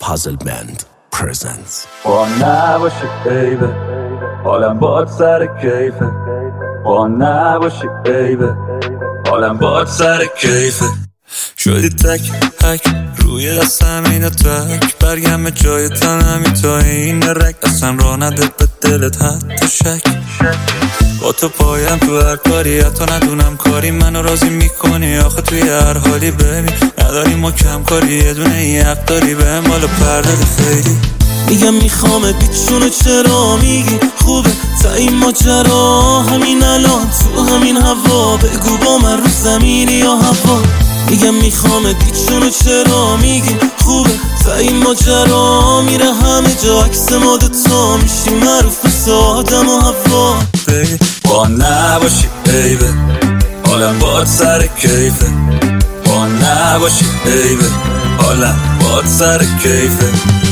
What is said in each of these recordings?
Puzzle Band presents. با نباشی بیبه حالم باد سر کیفه. با نباشی بیبه حالم باد سر کیفه. شدی تک هک روی دستم اینو تک برگم جای تنمی تا این رک اصلا را نده به دلت حتی شک. با تو پایم تو هر کاری حتی ندونم کاری منو راضی میکنی آخه توی هر حالی ببین نداری ما کم کاری یه دونه این حق داری به هم بالا پرده خیلی میگم میخوامت بیچونه چرا میگی خوبه تا این ماجرا همین الان تو همین هوا بگو با من رو زمینی یا هوا. میگم میخوامت بیچونه چرا میگی خوبه تا این ماجرا میره همه جا عکس ما دوتا میشیم معروف مثل آدم و هوا. با نباشی بیبه حالم باد سر کیفه. با نباشی بیبه حالم باد سر کیفه.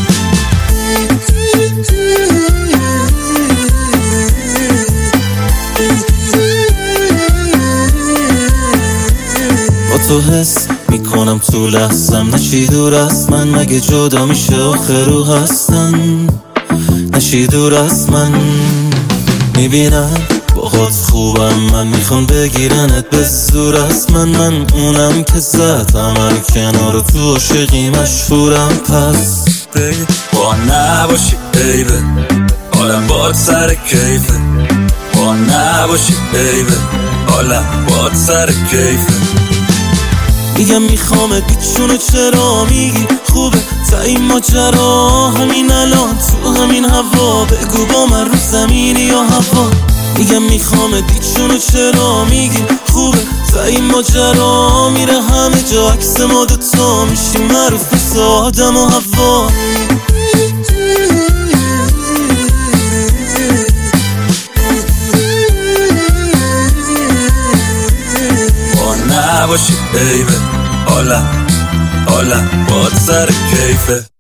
با تو حس میکنم تو لحظم نشی دور از من مگه جدا میشه آخر رو هستن نشی دور از من میبینم باهات خوبم من میخوام بگیرنت به زور از من اونم که زدم هر کنار تو عاشقی مشهورم پس با نباشی بیبه حالم باد سر کیفه. با نباشی بیبه حالم باد سر کیفه. میگم میخوامت بیچونه چرا میگی خوبه تا این ماجرا همین الان تو همین هوا بگو با من رو زمینی یا هوا. میگم میخوامت بیچونه چرا میگی خوبه تا این ماجرا میره همه جا عکس ما دوتا میشیم معروف مثل آدم و هوا. نباشی بیبه حالم باد سر کیفه.